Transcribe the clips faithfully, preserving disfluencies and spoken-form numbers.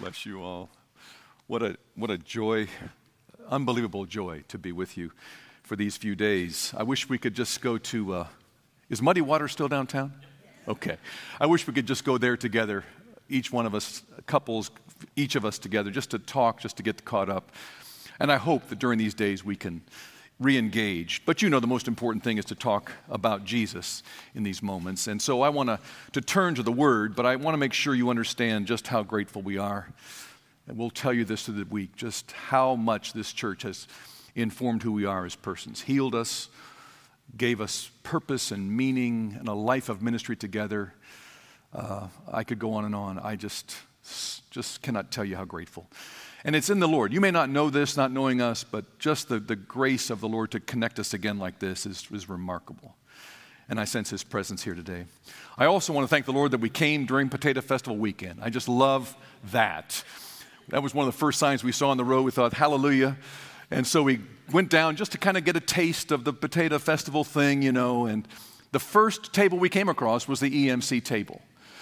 Bless you all. What a what a joy, unbelievable joy to be with you for these few days. I wish we could just go to, uh, is Muddy Water still downtown? Okay. I wish we could just go there together, each one of us, couples, each of us together, just to talk, just to get caught up. And I hope that during these days we can re-engage. But you know the most important thing is to talk about Jesus in these moments. And so I want to to turn to the Word, but I want to make sure you understand just how grateful we are. And we'll tell you this through the week, just how much this church has informed who we are as persons, healed us, gave us purpose and meaning and a life of ministry together. Uh, I could go on and on. I just, just cannot tell you how grateful. And it's in the Lord. You may not know this, not knowing us, but just the, the grace of the Lord to connect us again like this is, is remarkable. And I sense His presence here today. I also want to thank the Lord that we came during Potato Festival weekend. I just love that. That was one of the first signs we saw on the road. We thought, hallelujah. And so we went down just to kind of get a taste of the Potato Festival thing, you know. And the first table we came across was the E M C table.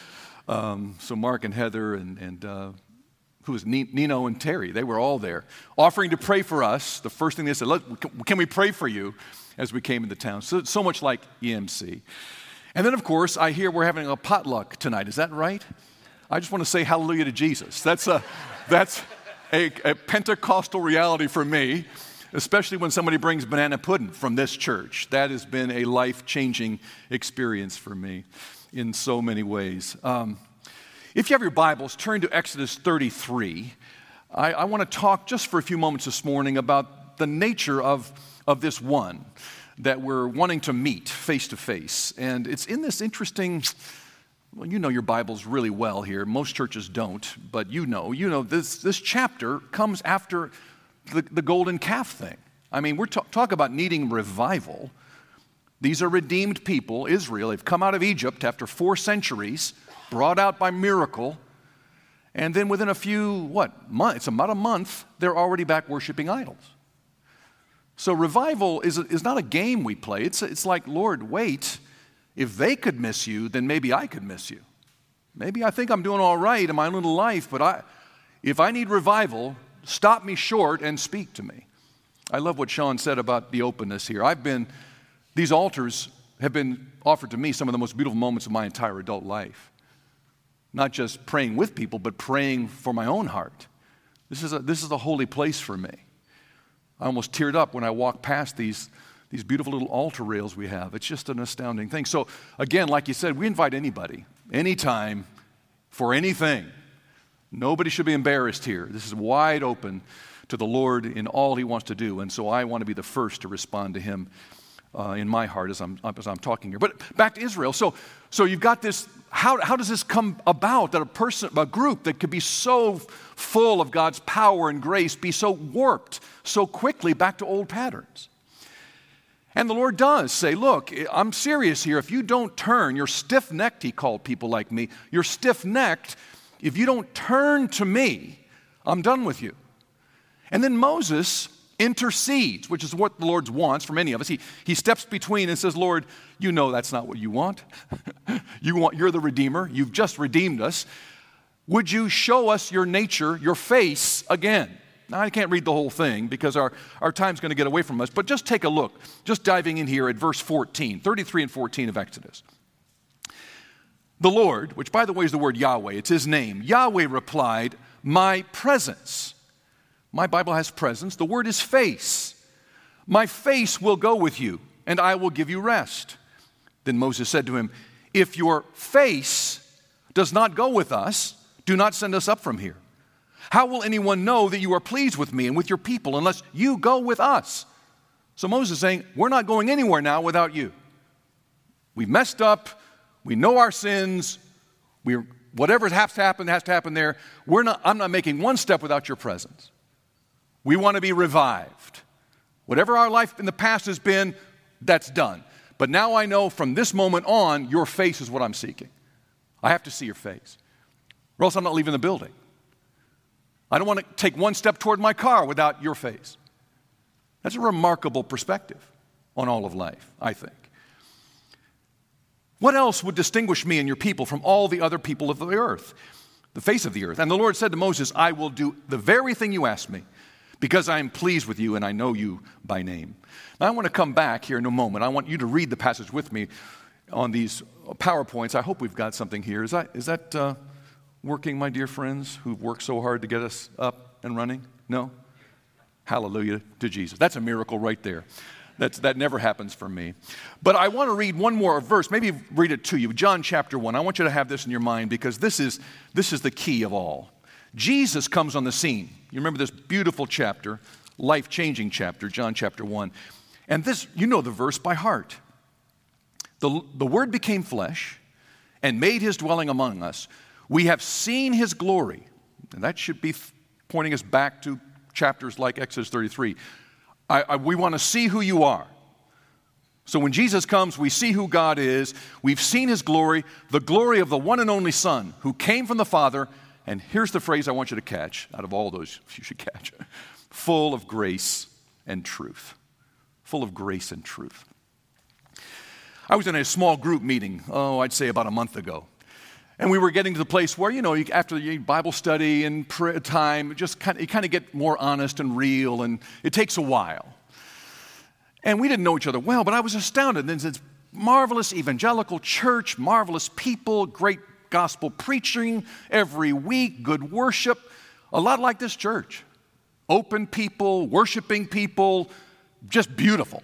Um, so Mark and Heather and, and uh, who was Nino and Terry, they were all there, offering to pray for us. The first thing they said, Let, can we pray for you as we came into town? So, so much like E M C. And then, of course, I hear we're having a potluck tonight. Is that right? I just want to say hallelujah to Jesus. That's a, that's a, a Pentecostal reality for me, especially when somebody brings banana pudding from this church. That has been a life-changing experience for me in so many ways. Um, If you have your Bibles, turn to Exodus thirty-three. I, I want to talk just for a few moments this morning about the nature of, of this one that we're wanting to meet face to face. And it's in this interesting, well, you know your Bibles really well here. Most churches don't, but you know. You know, this, this chapter comes after the, the golden calf thing. I mean, we're ta- talk about needing revival. These are redeemed people, Israel. They've come out of Egypt after four centuries, brought out by miracle, and then within a few, what, months, it's about a month, they're already back worshiping idols. So revival is, is not a game we play. It's, it's like, Lord, wait, if they could miss you, then maybe I could miss you. Maybe I think I'm doing all right in my little life, but I, if I need revival, stop me short and speak to me. I love what Sean said about the openness here. I've been, these altars have been offered to me some of the most beautiful moments of my entire adult life. Not just praying with people, but praying for my own heart. This is a, this is a holy place for me. I almost teared up when I walked past these, these beautiful little altar rails we have. It's just an astounding thing. So again, like you said, we invite anybody, anytime, for anything. Nobody should be embarrassed here. This is wide open to the Lord in all He wants to do. And so I want to be the first to respond to Him Uh, in my heart as I'm, as I'm talking here. But back to Israel. So, so you've got this, how, how does this come about that a person, a group that could be so full of God's power and grace be so warped so quickly back to old patterns? And the Lord does say, look, I'm serious here. If you don't turn, you're stiff-necked, He called people like me. You're stiff-necked. If you don't turn to me, I'm done with you. And then Moses intercedes, which is what the Lord wants from any of us. He, he steps between and says, Lord, you know that's not what you want. you want. You're the Redeemer. You've just redeemed us. Would you show us your nature, your face again? Now, I can't read the whole thing because our, our time's going to get away from us, but just take a look, just diving in here at verse fourteen, thirty-three and fourteen of Exodus. The Lord, which by the way is the word Yahweh, it's His name. Yahweh replied, my presence. My Bible has presence. The word is face. My face will go with you, and I will give you rest. Then Moses said to him, if your face does not go with us, do not send us up from here. How will anyone know that you are pleased with me and with your people unless you go with us? So Moses is saying, we're not going anywhere now without you. We've messed up. We know our sins. We're, whatever has to happen has to happen there. We're not, I'm not making one step without your presence. We want to be revived. Whatever our life in the past has been, that's done. But now I know from this moment on, your face is what I'm seeking. I have to see your face, or else I'm not leaving the building. I don't want to take one step toward my car without your face. That's a remarkable perspective on all of life, I think. What else would distinguish me and your people from all the other people of the earth? the face of the earth. And the Lord said to Moses, I will do the very thing you asked me, because I am pleased with you and I know you by name. Now I want to come back here in a moment. I want you to read the passage with me on these PowerPoints. I hope we've got something here. Is that, is that uh, working, my dear friends, who've worked so hard to get us up and running? No? Hallelujah to Jesus. That's a miracle right there. That's, that never happens for me. But I want to read one more verse, maybe read it to you. John chapter one. I want you to have this in your mind because this is, this is the key of all. Jesus comes on the scene. You remember this beautiful chapter, life-changing chapter, John chapter one. And this, you know the verse by heart. The, the Word became flesh and made His dwelling among us. We have seen His glory. And that should be pointing us back to chapters like Exodus thirty-three. I, I, we want to see who you are. So when Jesus comes, we see who God is. We've seen His glory, the glory of the one and only Son who came from the Father. And here's the phrase I want you to catch, out of all those you should catch. Full of grace and truth. Full of grace and truth. I was in a small group meeting, oh, I'd say about a month ago. And we were getting to the place where, you know, you, after the Bible study and prayer time, just kind of, you kind of get more honest and real, and it takes a while. And we didn't know each other well, but I was astounded. There's this marvelous evangelical church, marvelous people, great gospel preaching every week, good worship, a lot like this church. Open people, worshiping people, just beautiful.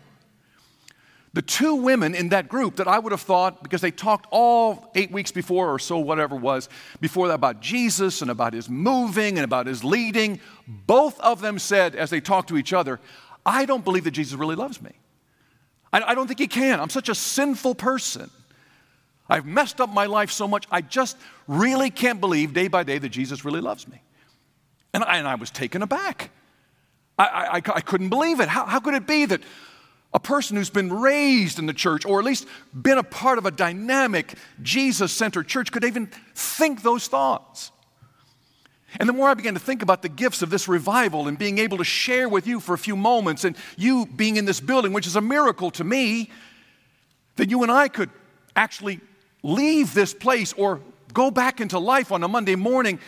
The two women in that group that I would have thought, because they talked all eight weeks before or so, whatever it was, before that about Jesus and about His moving and about His leading, both of them said as they talked to each other, I don't believe that Jesus really loves me. I, I don't think He can. I'm such a sinful person. I've messed up my life so much, I just really can't believe day by day that Jesus really loves me. And I, and I was taken aback. I, I, I couldn't believe it. How, how could it be that a person who's been raised in the church, or at least been a part of a dynamic, Jesus-centered church, could even think those thoughts? And the more I began to think about the gifts of this revival and being able to share with you for a few moments, and you being in this building, which is a miracle to me, that you and I could actually leave this place or go back into life on a Monday morning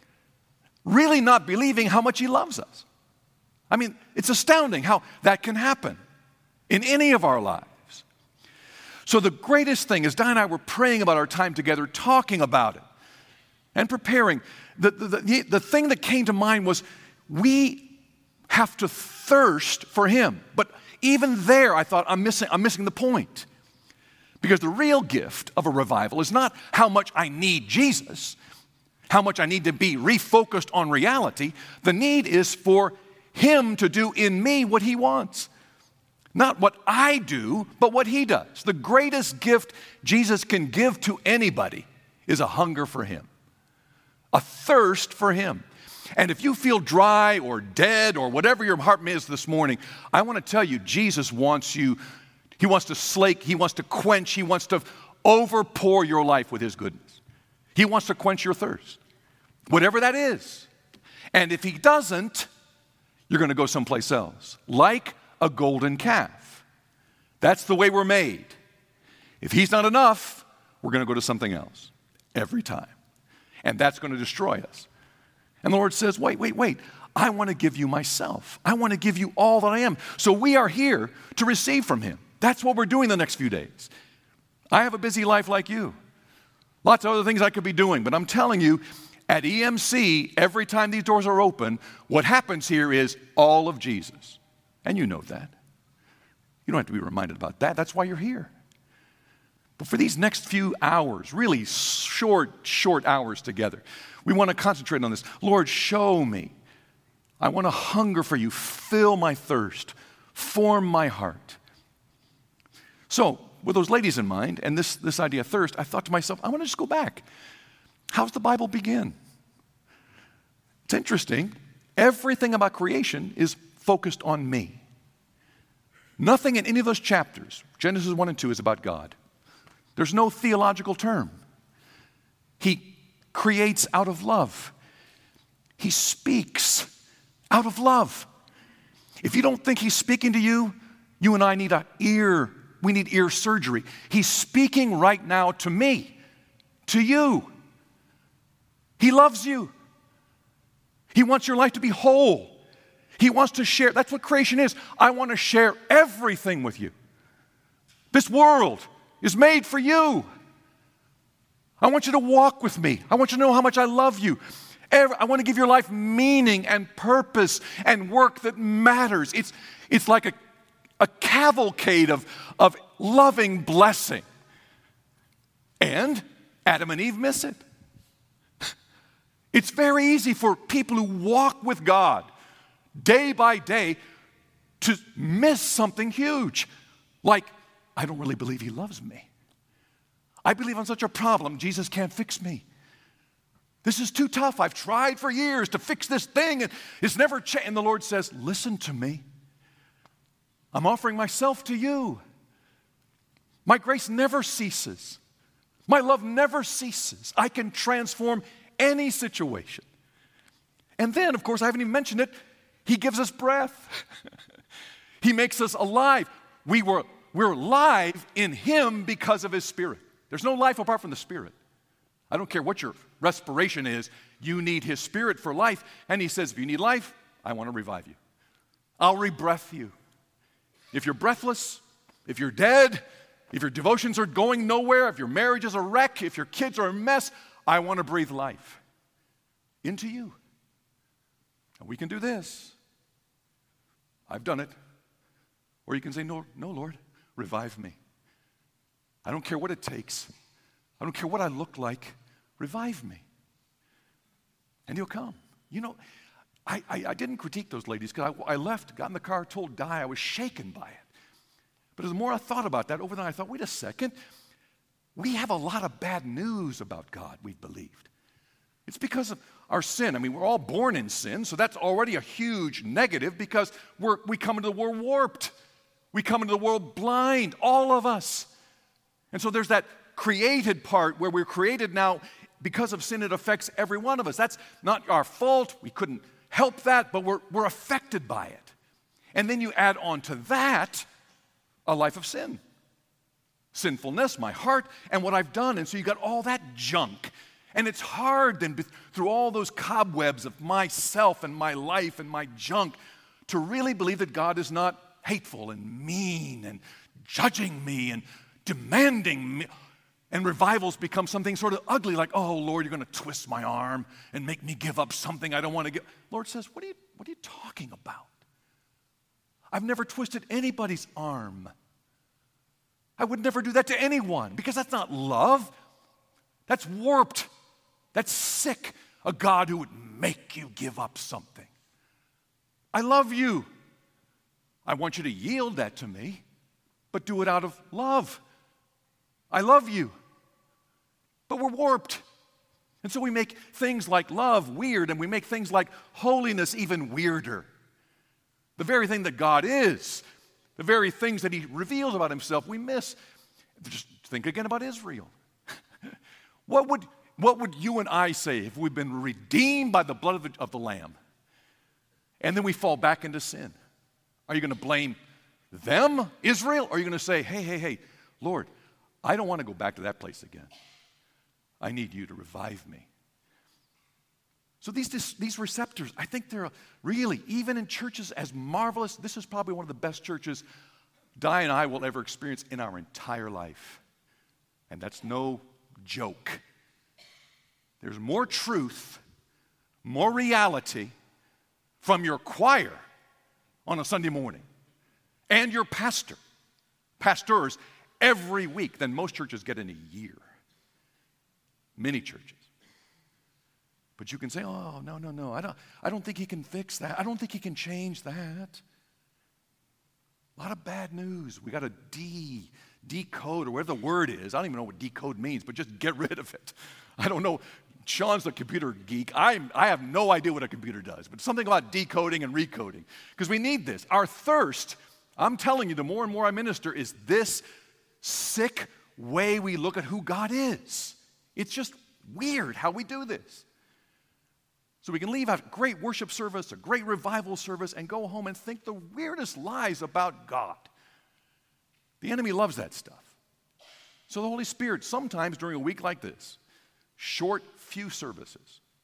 really not believing how much He loves us. I mean, it's astounding how that can happen in any of our lives. So the greatest thing is, Di and I were praying about our time together, talking about it and preparing. The, the, the, the thing that came to mind was we have to thirst for Him. But even there, I thought, I'm missing, I'm missing the point. Because the real gift of a revival is not how much I need Jesus, how much I need to be refocused on reality. The need is for Him to do in me what He wants. Not what I do, but what He does. The greatest gift Jesus can give to anybody is a hunger for Him, a thirst for Him. And if you feel dry or dead or whatever your heart is this morning, I want to tell you, Jesus wants you, He wants to slake, He wants to quench, He wants to overpour your life with His goodness. He wants to quench your thirst, whatever that is. And if He doesn't, you're going to go someplace else, like a golden calf. That's the way we're made. If He's not enough, we're going to go to something else every time. And that's going to destroy us. And the Lord says, wait, wait, wait. I want to give you myself. I want to give you all that I am. So we are here to receive from Him. That's what we're doing the next few days. I have a busy life like you. Lots of other things I could be doing. But I'm telling you, at E M C, every time these doors are open, what happens here is all of Jesus. And you know that. You don't have to be reminded about that. That's why you're here. But for these next few hours, really short, short hours together, we want to concentrate on this. Lord, show me. I want to hunger for you. Fill my thirst. Form my heart. So, with those ladies in mind and this, this idea of thirst, I thought to myself, I want to just go back. How does the Bible begin? It's interesting. Everything about creation is focused on me. Nothing in any of those chapters, Genesis one and two, is about God. There's no theological term. He creates out of love. He speaks out of love. If you don't think He's speaking to you, you and I need an ear, we need ear surgery. He's speaking right now to me, to you. He loves you. He wants your life to be whole. He wants to share. That's what creation is. I want to share everything with you. This world is made for you. I want you to walk with me. I want you to know how much I love you. I want to give your life meaning and purpose and work that matters. It's, it's like a, a cavalcade of, of loving blessing. And Adam and Eve miss it. It's very easy for people who walk with God day by day to miss something huge. Like, I don't really believe he loves me. I believe I'm such a problem, Jesus can't fix me. This is too tough. I've tried for years to fix this thing, and it's never changed. And the Lord says, listen to me. I'm offering myself to you. My grace never ceases. My love never ceases. I can transform any situation. And then, of course, I haven't even mentioned it, he gives us breath. He makes us alive. We were, we're alive in him because of his Spirit. There's no life apart from the Spirit. I don't care what your respiration is, you need his Spirit for life. And he says, if you need life, I want to revive you. I'll rebreath you. If you're breathless, if you're dead, if your devotions are going nowhere, if your marriage is a wreck, if your kids are a mess, I want to breathe life into you. And we can do this. I've done it. Or you can say, no, no, Lord, revive me. I don't care what it takes. I don't care what I look like. Revive me. And he'll come. You know, I, I, I didn't critique those ladies because I, I left, got in the car, told Di I was shaken by it. But the more I thought about that, over there I thought, wait a second. We have a lot of bad news about God, we've believed. It's because of our sin. I mean, we're all born in sin, so that's already a huge negative because we're, we come into the world warped. We come into the world blind, all of us. And so there's that created part where we're created now because of sin. It affects every one of us. That's not our fault. We couldn't help that, but we're, we're affected by it. And then you add on to that a life of sin. Sinfulness, my heart, and what I've done. And so you got all that junk. And it's hard then through all those cobwebs of myself and my life and my junk to really believe that God is not hateful and mean and judging me and demanding me. And revivals become something sort of ugly, like, oh, Lord, you're going to twist my arm and make me give up something I don't want to give. Lord says, what are you, what are you talking about? I've never twisted anybody's arm. I would never do that to anyone because that's not love. That's warped. That's sick. A God who would make you give up something. I love you. I want you to yield that to me, but do it out of love. I love you. But we're warped. And so we make things like love weird, and we make things like holiness even weirder. The very thing that God is, the very things that he reveals about himself, we miss. Just think again about Israel. What would, what would you and I say if we've been redeemed by the blood of the, of the Lamb, and then we fall back into sin? Are you going to blame them, Israel, or are you going to say, hey, hey, hey, Lord, I don't want to go back to that place again. I need you to revive me. So these, these receptors, I think they're really, even in churches as marvelous, this is probably one of the best churches Di and I will ever experience in our entire life. And that's no joke. There's more truth, more reality from your choir on a Sunday morning and your pastor, pastors, every week than most churches get in a year. Many churches. But you can say, oh, no, no, no, I don't, I don't think he can fix that. I don't think he can change that. A lot of bad news. We got to de, decode, or whatever the word is. I don't even know what decode means, but just get rid of it. I don't know. Sean's the computer geek. I, I have no idea what a computer does, but something about decoding and recoding. Because we need this. Our thirst, I'm telling you, the more and more I minister, is this sick way we look at who God is. It's just weird how we do this. So we can leave out a great worship service, a great revival service, and go home and think the weirdest lies about God. The enemy loves that stuff. So the Holy Spirit, sometimes during a week like this, short few services,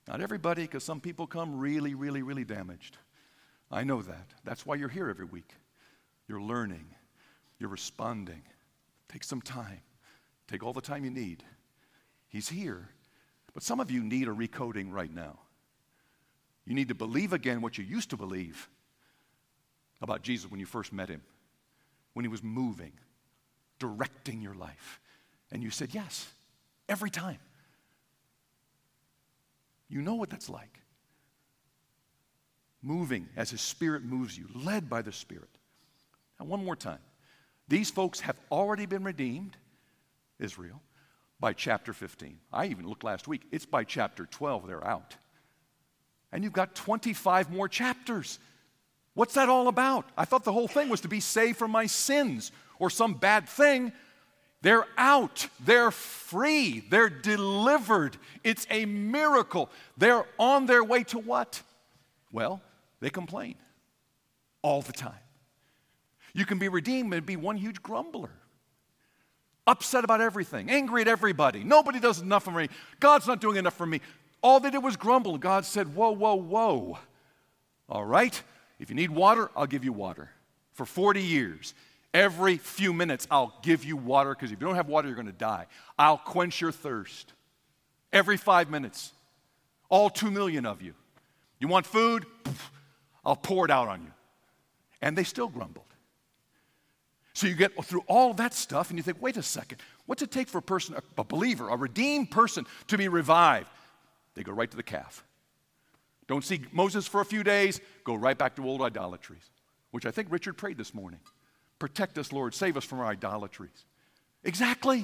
Not everybody, because some people come really, really, really damaged. I know that. That's why you're here every week. You're learning. You're responding. Take some time. Take all the time you need. He's here. But some of you need a recoding right now. You need to believe again what you used to believe about Jesus when you first met him, when he was moving, directing your life. And you said yes, every time. You know what that's like. Moving as his Spirit moves you, led by the Spirit. Now, one more time. These folks have already been redeemed, Israel, by chapter fifteen. I even looked last week. It's by chapter twelve they're out. And you've got twenty-five more chapters. What's that all about? I thought the whole thing was to be saved from my sins or some bad thing. They're out. They're free. They're delivered. It's a miracle. They're on their way to what? Well, they complain all the time. You can be redeemed and be one huge grumbler. Upset about everything. Angry at everybody. Nobody does enough for me. God's not doing enough for me. All they did was grumble. God said, whoa, whoa, whoa. All right? If you need water, I'll give you water. For forty years. Every few minutes, I'll give you water, because if you don't have water, you're going to die. I'll quench your thirst. Every five minutes. All two million of you. You want food? I'll pour it out on you. And they still grumbled. So you get through all that stuff, and you think, wait a second. What's it take for a person, a believer, a redeemed person, to be revived? They go right to the calf. Don't see Moses for a few days, go right back to old idolatries, which I think Richard prayed this morning. Protect us, Lord. Save us from our idolatries. Exactly.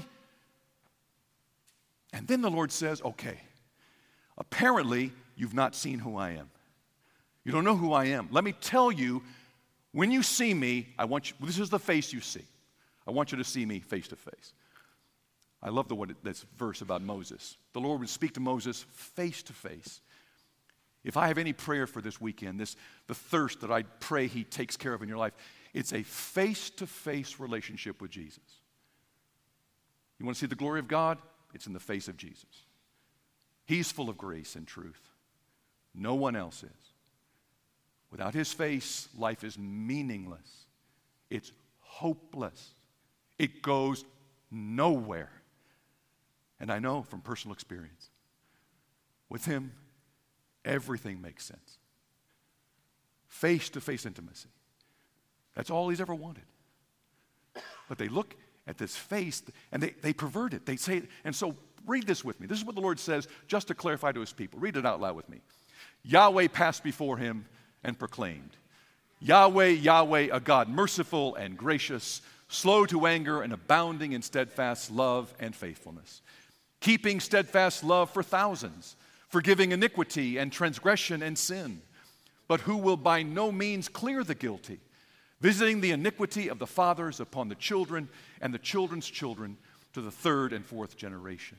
And then the Lord says, okay, apparently you've not seen who I am. You don't know who I am. Let me tell you, when you see me, I want you, this is the face you see. I want you to see me face to face. I love the one, this verse about Moses. The Lord would speak to Moses face to face. If I have any prayer for this weekend, this the thirst that I pray he takes care of in your life, it's a face-to-face relationship with Jesus. You want to see the glory of God? It's in the face of Jesus. He's full of grace and truth. No one else is. Without his face, life is meaningless. It's hopeless. It goes nowhere. And I know from personal experience, with him, everything makes sense. Face-to-face intimacy. That's all he's ever wanted. But they look at this face, and they, they pervert it. They say, and so read this with me. This is what the Lord says, just to clarify to his people. Read it out loud with me. Yahweh passed before him and proclaimed, Yahweh, Yahweh, a God merciful and gracious, slow to anger and abounding in steadfast love and faithfulness, keeping steadfast love for thousands, forgiving iniquity and transgression and sin, but who will by no means clear the guilty, visiting the iniquity of the fathers upon the children and the children's children to the third and fourth generation.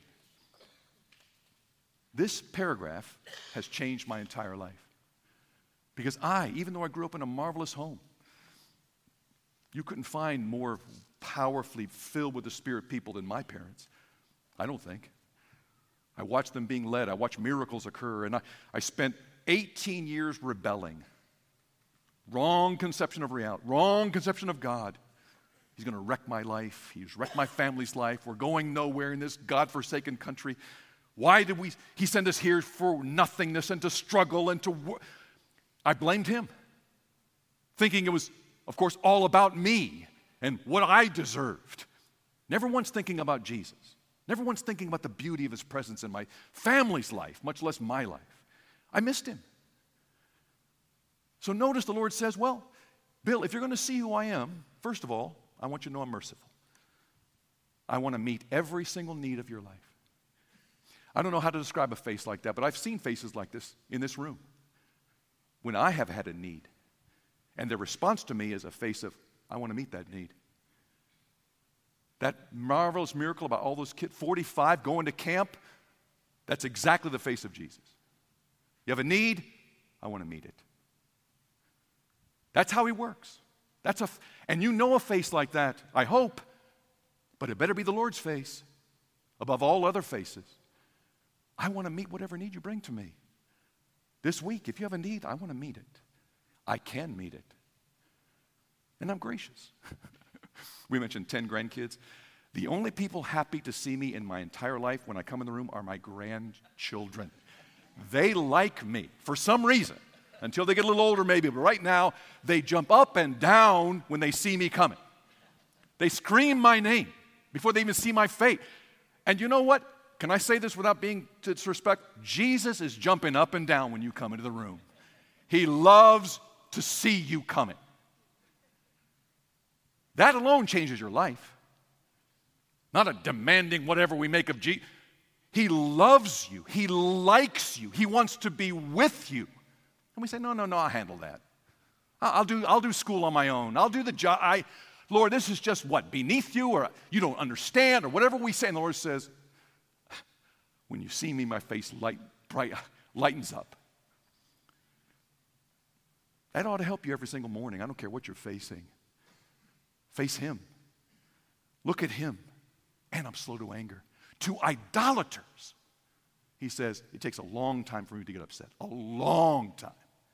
This paragraph has changed my entire life. Because I, even though I grew up in a marvelous home, you couldn't find more powerfully filled with the Spirit people than my parents. I don't think. I watched them being led. I watched miracles occur. And I, I spent eighteen years rebelling. Wrong conception of reality. Wrong conception of God. He's going to wreck my life. He's wrecked my family's life. We're going nowhere in this God-forsaken country. Why did we, he send us here for nothingness and to struggle and to work? I blamed him, thinking it was, of course, all about me and what I deserved. Never once thinking about Jesus. Never once thinking about the beauty of his presence in my family's life, much less my life. I missed him. So notice the Lord says, well, Bill, if you're going to see who I am, first of all, I want you to know I'm merciful. I want to meet every single need of your life. I don't know how to describe a face like that, but I've seen faces like this in this room when I have had a need. And their response to me is a face of, I want to meet that need. That marvelous miracle about all those kids, forty-five, going to camp, that's exactly the face of Jesus. You have a need, I want to meet it. That's how he works. That's a, and you know a face like that, I hope, but it better be the Lord's face above all other faces. I want to meet whatever need you bring to me. This week, if you have a need, I want to meet it. I can meet it. And I'm gracious. We mentioned ten grandkids. The only people happy to see me in my entire life when I come in the room are my grandchildren. They like me for some reason, until they get a little older maybe, but right now they jump up and down when they see me coming. They scream my name before they even see my face. And you know what? Can I say this without being disrespect? Jesus is jumping up and down when you come into the room. He loves to see you coming. That alone changes your life. Not a demanding whatever we make of Jesus. He loves you. He likes you. He wants to be with you. And we say, no, no, no, I'll handle that. I'll do, I'll do school on my own. I'll do the job. I, Lord, this is just what, beneath you, or you don't understand, or whatever we say. And the Lord says, when you see me, my face light, bright, lightens up. That ought to help you every single morning. I don't care what you're facing. Face Him. Look at Him. And I'm slow to anger. To idolaters, He says, it takes a long time for me to get upset. A long time.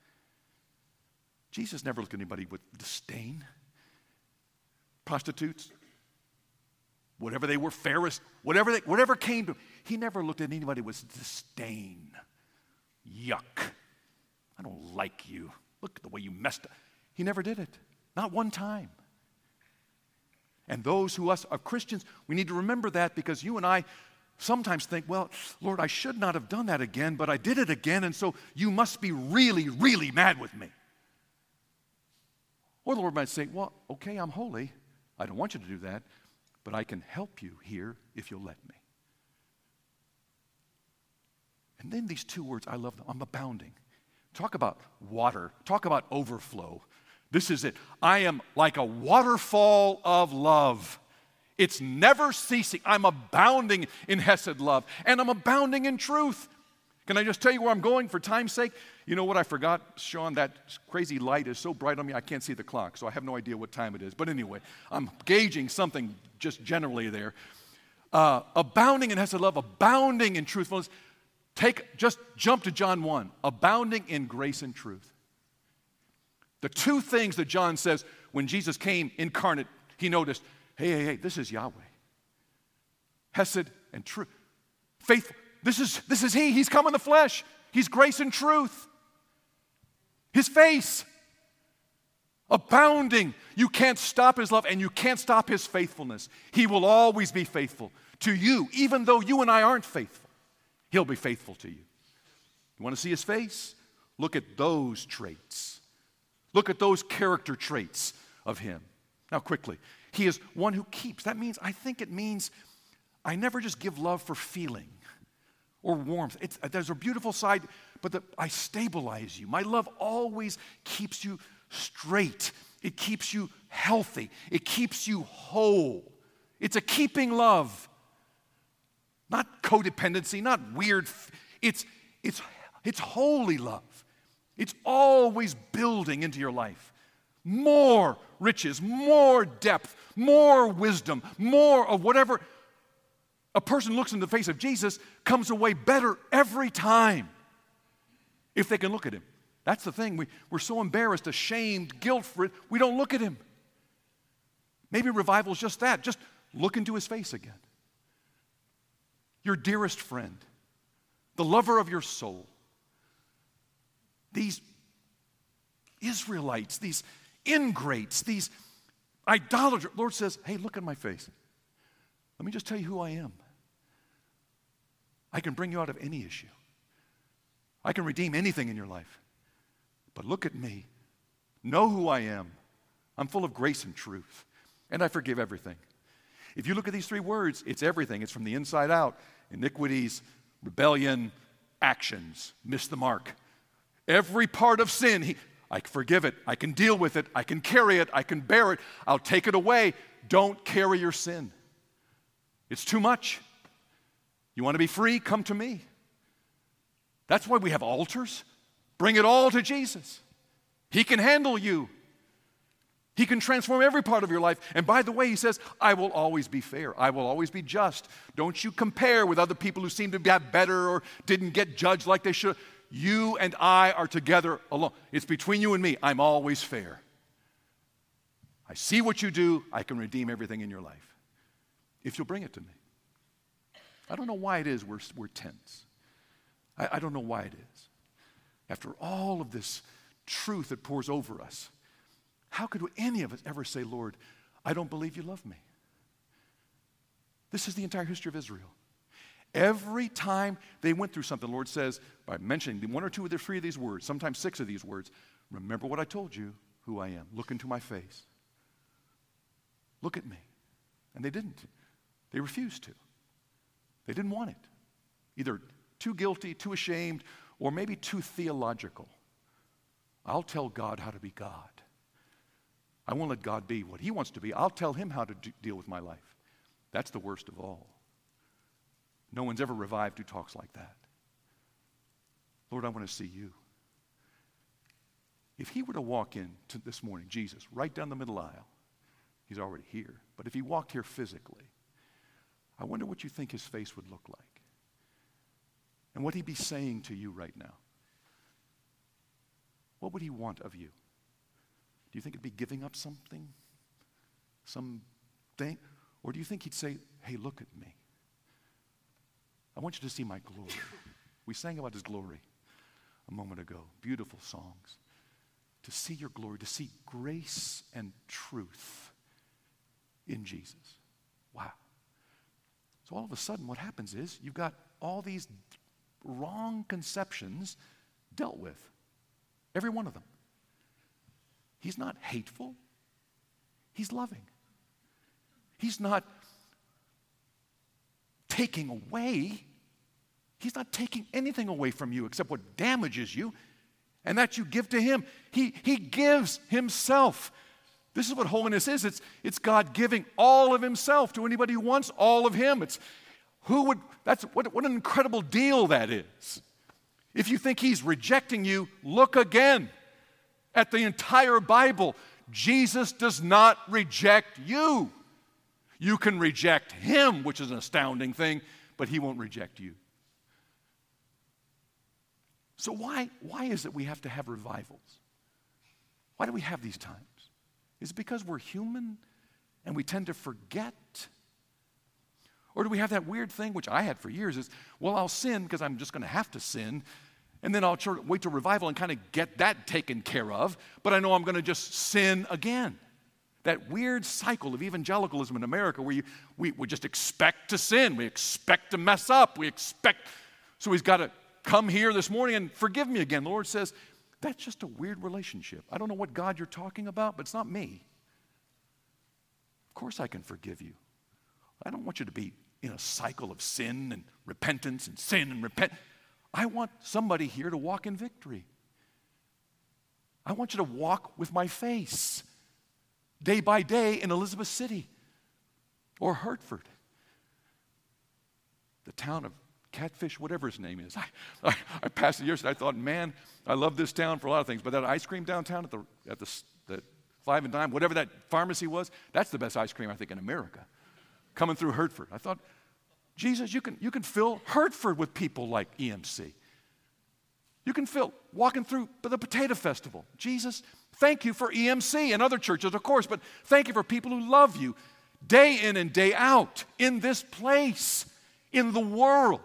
Jesus never looked at anybody with disdain. Prostitutes, whatever they were, Pharisees, whatever, they, whatever came to Him, He never looked at anybody with disdain. Yuck. I don't like you. Look at the way you messed up. He never did it. Not one time. And those who us are Christians, we need to remember that, because you and I sometimes think, well, Lord, I should not have done that again, but I did it again, and so you must be really, really mad with me. Or the Lord might say, well, okay, I'm holy. I don't want you to do that, but I can help you here if you'll let me. And then these two words, I love them. I'm abounding. Talk about water. Talk about overflow. This is it. I am like a waterfall of love. It's never ceasing. I'm abounding in Hesed love, and I'm abounding in truth. Can I just tell you where I'm going for time's sake? You know what I forgot, Sean? That crazy light is so bright on me, I can't see the clock, so I have no idea what time it is. But anyway, I'm gauging something just generally there. Uh, abounding in Hesed love, abounding in truthfulness. Take, just jump to John one. Abounding in grace and truth. The two things that John says when Jesus came incarnate, he noticed, hey, hey, hey, this is Yahweh. Hesed and truth. Faith, this is, this is He. He's come in the flesh. He's grace and truth. His face. Abounding. You can't stop His love, and you can't stop His faithfulness. He will always be faithful to you, even though you and I aren't faithful. He'll be faithful to you. You want to see His face? Look at those traits. Look at those character traits of Him. Now, quickly, He is one who keeps. That means, I think it means, I never just give love for feeling or warmth. It's, there's a beautiful side, but the, I stabilize you. My love always keeps you straight. It keeps you healthy. It keeps you whole. It's a keeping love. Not codependency, not weird. It's, it's, it's holy love. It's always building into your life. More riches, more depth, more wisdom, more of whatever. A person looks in the face of Jesus, comes away better every time if they can look at Him. That's the thing. We, we're so embarrassed, ashamed, guilt for it, we don't look at Him. Maybe revival is just that. Just look into His face again. Your dearest friend, the lover of your soul. These Israelites, these ingrates, these idolaters. Lord says, hey, look at my face. Let me just tell you who I am. I can bring you out of any issue. I can redeem anything in your life. But look at me. Know who I am. I'm full of grace and truth. And I forgive everything. If you look at these three words, it's everything. It's from the inside out. Iniquities, rebellion, actions. Miss the mark. Every part of sin, he, I forgive it. I can deal with it. I can carry it. I can bear it. I'll take it away. Don't carry your sin. It's too much. You want to be free? Come to me. That's why we have altars. Bring it all to Jesus. He can handle you. He can transform every part of your life. And by the way, He says, I will always be fair. I will always be just. Don't you compare with other people who seem to have better or didn't get judged like they should. you and I are together alone. It's between you and me. I'm always fair. I see what you do. I can redeem everything in your life if you'll bring it to me. I don't know why it is we're, we're tense. I, I don't know why it is. After all of this truth that pours over us, how could any of us ever say, Lord, I don't believe you love me? This is the entire history of Israel. Every time they went through something, the Lord says, by mentioning one or two of the three of these words, sometimes six of these words, remember what I told you, who I am. Look into my face. Look at me. And they didn't. They refused to. They didn't want it. Either too guilty, too ashamed, or maybe too theological. I'll tell God how to be God. I won't let God be what he wants to be. I'll tell him how to do, deal with my life. That's the worst of all. No one's ever revived who talks like that. Lord, I want to see you. If he were to walk in to this morning, Jesus, right down the middle aisle, he's already here, but if he walked here physically, I wonder what you think his face would look like. And what he'd be saying to you right now. What would he want of you? Do you think it'd be giving up something? Something? Or do you think he'd say, hey, look at me. I want you to see my glory. We sang about his glory a moment ago. Beautiful songs. To see your glory, to see grace and truth in Jesus. Wow. So all of a sudden what happens is you've got all these wrong conceptions dealt with. Every one of them. He's not hateful. He's loving. He's not taking away. He's not taking anything away from you except what damages you, and that you give to him. He, he gives himself. This is what holiness is. It's, it's God giving all of himself to anybody who wants all of him. It's who would, that's what, what an incredible deal that is. If you think he's rejecting you, look again at the entire Bible. Jesus does not reject you. You can reject him, which is an astounding thing, but he won't reject you. So why, why is it we have to have revivals? Why do we have these times? Is it because we're human and we tend to forget? Or do we have that weird thing, which I had for years, is, well, I'll sin because I'm just going to have to sin, and then I'll tr- wait till revival and kind of get that taken care of, but I know I'm going to just sin again. That weird cycle of evangelicalism in America where you, we, we just expect to sin. We expect to mess up. We expect, so he's got to come here this morning and forgive me again. The Lord says, that's just a weird relationship. I don't know what God you're talking about, but it's not me. Of course I can forgive you. I don't want you to be in a cycle of sin and repentance and sin and repent. I want somebody here to walk in victory. I want you to walk with my face day by day in Elizabeth City or Hertford, the town of Catfish, whatever his name is. I, I, I passed it yesterday. I thought, man, I love this town for a lot of things, but that ice cream downtown at the at the, the Five and Dime, whatever that pharmacy was, that's the best ice cream I think in America. Coming through Hertford, I thought, Jesus, you can you can fill Hertford with people like E M C. You can fill walking through the Potato Festival. Jesus, thank you for E M C and other churches, of course, but thank you for people who love you day in and day out in this place, in the world.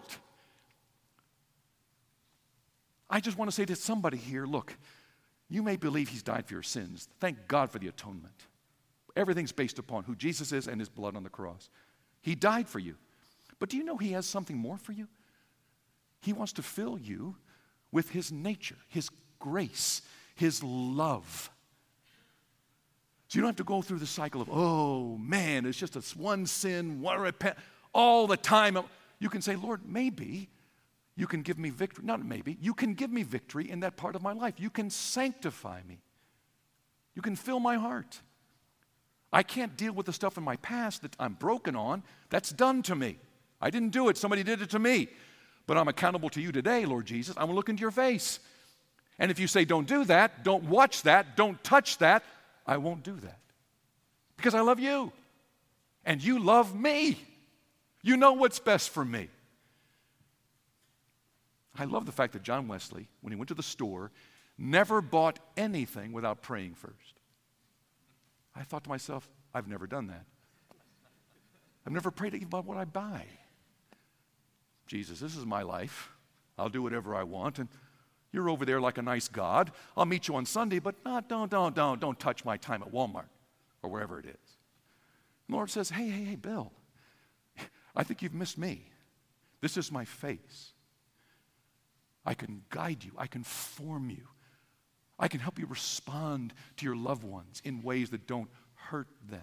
I just want to say to somebody here, look, you may believe he's died for your sins. Thank God for the atonement. Everything's based upon who Jesus is and his blood on the cross. He died for you. But do you know he has something more for you? He wants to fill you with his nature, his grace, his love. So you don't have to go through the cycle of, oh man, it's just a one sin, one repent, all the time. You can say, Lord, maybe you can give me victory. Not maybe. You can give me victory in that part of my life. You can sanctify me. You can fill my heart. I can't deal with the stuff in my past that I'm broken on. That's done to me. I didn't do it. Somebody did it to me. But I'm accountable to you today, Lord Jesus. I'm going to look into your face. And if you say, don't do that, don't watch that, don't touch that, I won't do that. Because I love you. And you love me. You know what's best for me. I love the fact that John Wesley, when he went to the store, never bought anything without praying first. I thought to myself, I've never done that. I've never prayed even about what I buy. Jesus, this is my life. I'll do whatever I want, and you're over there like a nice God. I'll meet you on Sunday, but no, don't, don't, don't, don't touch my time at Walmart or wherever it is. The Lord says, hey, hey, hey, Bill, I think you've missed me. This is my face. I can guide you. I can form you. I can help you respond to your loved ones in ways that don't hurt them.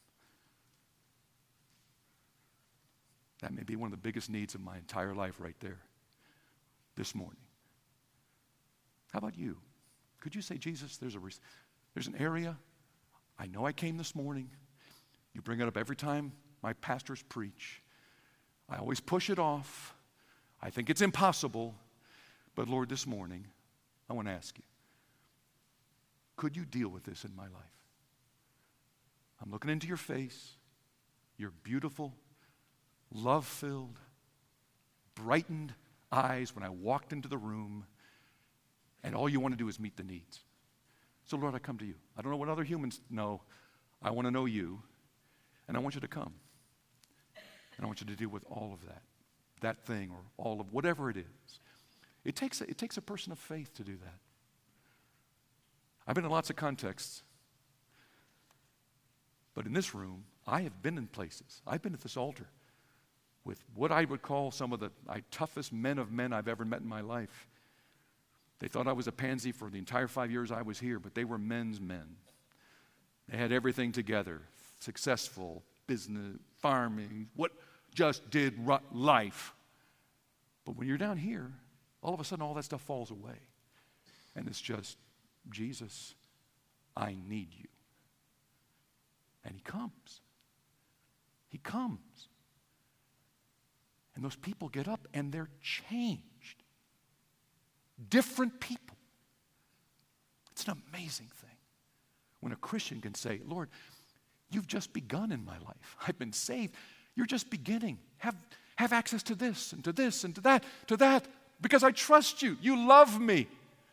That may be one of the biggest needs of my entire life right there this morning. How about you? Could you say, Jesus, there's a there's an area, I know I came this morning. You bring it up every time my pastors preach. I always push it off. I think it's impossible. But Lord, this morning, I want to ask you, could you deal with this in my life? I'm looking into your face. You're beautiful, love-filled, brightened eyes when I walked into the room, and all you want to do is meet the needs. So, Lord, I come to you. I don't know what other humans know. I want to know you, and I want you to come. And I want you to deal with all of that, that thing or all of whatever it is. It takes a, it takes a person of faith to do that. I've been in lots of contexts, but in this room, I have been in places. I've been at this altar with what I would call some of the I, toughest men of men I've ever met in my life. They thought I was a pansy for the entire five years I was here, but they were men's men. They had everything together, successful, business, farming, what just did ru- life. But when you're down here, all of a sudden all that stuff falls away. And it's just, Jesus, I need you. And he comes. He comes. And those people get up and they're changed. Different people. It's an amazing thing when a Christian can say, Lord, you've just begun in my life. I've been saved. You're just beginning. Have, have access to this and to this and to that, to that, because I trust you. You love me.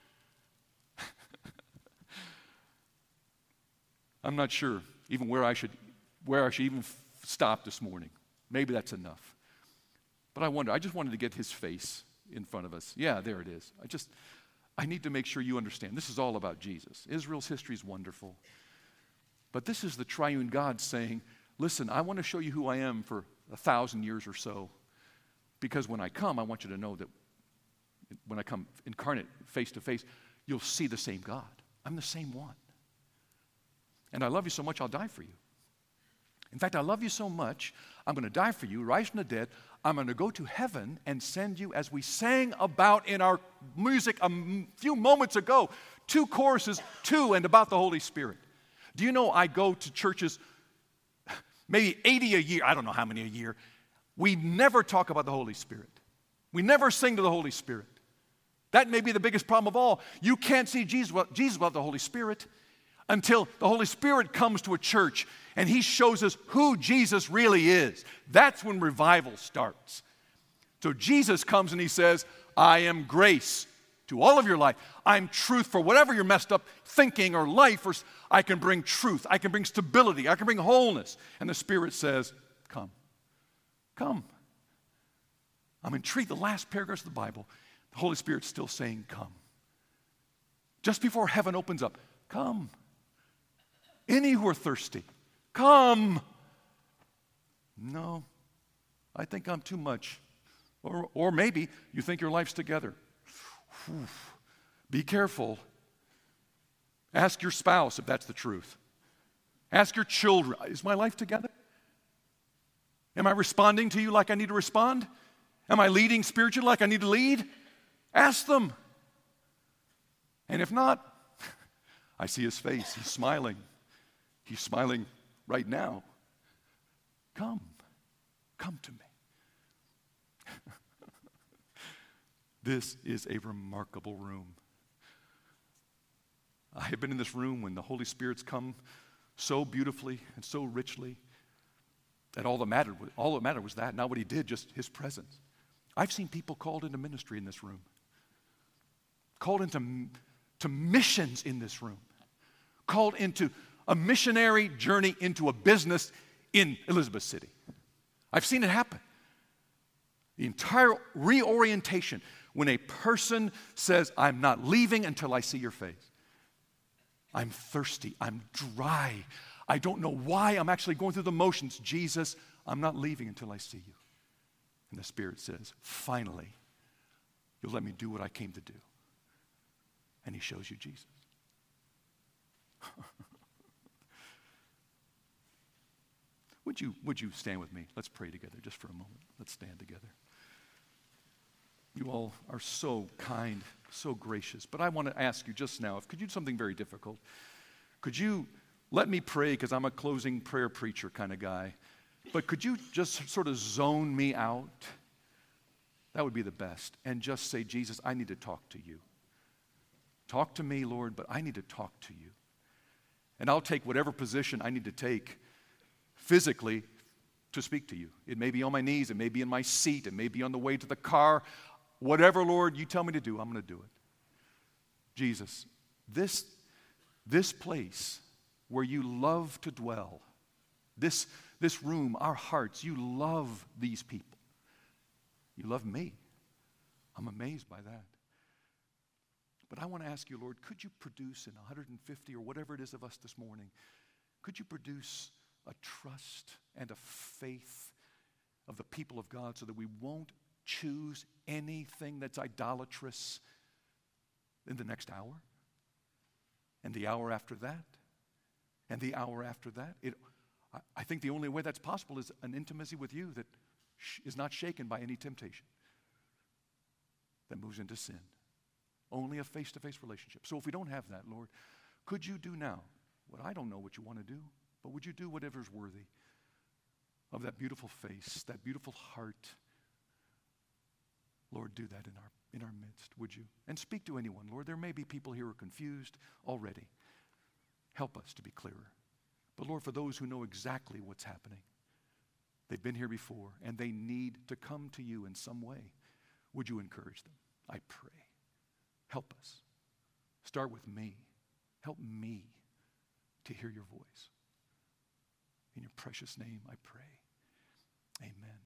I'm not sure even where I should where I should even f- stop this morning. Maybe that's enough. But I wonder, I just wanted to get his face in front of us. Yeah, there it is. I just, I need to make sure you understand. This is all about Jesus. Israel's history is wonderful. But this is the triune God saying, listen, I want to show you who I am for a thousand years or so. Because when I come, I want you to know that when I come incarnate, face to face, you'll see the same God. I'm the same one. And I love you so much, I'll die for you. In fact, I love you so much, I'm going to die for you, rise from the dead. I'm going to go to heaven and send you, as we sang about in our music a m- few moments ago, two choruses, two, and about the Holy Spirit. Do you know I go to churches, maybe eighty a year, I don't know how many a year. We never talk about the Holy Spirit. We never sing to the Holy Spirit. That may be the biggest problem of all. You can't see Jesus, Jesus without the Holy Spirit until the Holy Spirit comes to a church and he shows us who Jesus really is. That's when revival starts. So Jesus comes and he says, I am grace to all of your life. I'm truth for whatever you're messed up thinking or life. Or I can bring truth. I can bring stability. I can bring wholeness. And the Spirit says, come. Come. I'm intrigued. The last paragraphs of the Bible, the Holy Spirit's still saying, come. Just before heaven opens up, come. Any who are thirsty, come. No, I think I'm too much. Or, or maybe you think your life's together. Whew. Be careful. Ask your spouse if that's the truth. Ask your children, is my life together? Am I responding to you like I need to respond? Am I leading spiritually like I need to lead? Ask them. And if not, I see his face. He's smiling. He's smiling right now. Come. Come to me. This is a remarkable room. I have been in this room when the Holy Spirit's come so beautifully and so richly that all that mattered, all that mattered was that, not what he did, just his presence. I've seen people called into ministry in this room, called into to missions in this room, called into a missionary journey into a business in Elizabeth City. I've seen it happen. The entire reorientation when a person says, I'm not leaving until I see your face. I'm thirsty. I'm dry. I don't know why I'm actually going through the motions. Jesus, I'm not leaving until I see you. And the Spirit says, finally, you'll let me do what I came to do. And he shows you Jesus. Would you, would you stand with me? Let's pray together just for a moment. Let's stand together. You all are so kind, so gracious. But I want to ask you just now, if could you do something very difficult? Could you let me pray, because I'm a closing prayer preacher kind of guy. But could you just sort of zone me out? That would be the best. And just say, Jesus, I need to talk to you. Talk to me, Lord, but I need to talk to you. And I'll take whatever position I need to take physically to speak to you. It may be on my knees, it may be in my seat, it may be on the way to the car. Whatever, Lord, you tell me to do, I'm going to do it. Jesus, this, this place where you love to dwell, this, this room, our hearts, you love these people. You love me. I'm amazed by that. But I want to ask you, Lord, could you produce in one hundred fifty or whatever it is of us this morning, could you produce a trust and a faith of the people of God so that we won't choose anything that's idolatrous in the next hour and the hour after that and the hour after that? It, I, I think the only way that's possible is an intimacy with you that sh- is not shaken by any temptation that moves into sin. Only a face-to-face relationship. So if we don't have that, Lord, could you do now what I don't know what you want to do, but would you do whatever's worthy of that beautiful face, that beautiful heart? Lord, do that in our in our midst, would you? And speak to anyone, Lord. There may be people here who are confused already. Help us to be clearer. But Lord, for those who know exactly what's happening, they've been here before, and they need to come to you in some way, would you encourage them? I pray. Help us. Start with me. Help me to hear your voice. In your precious name, I pray. Amen.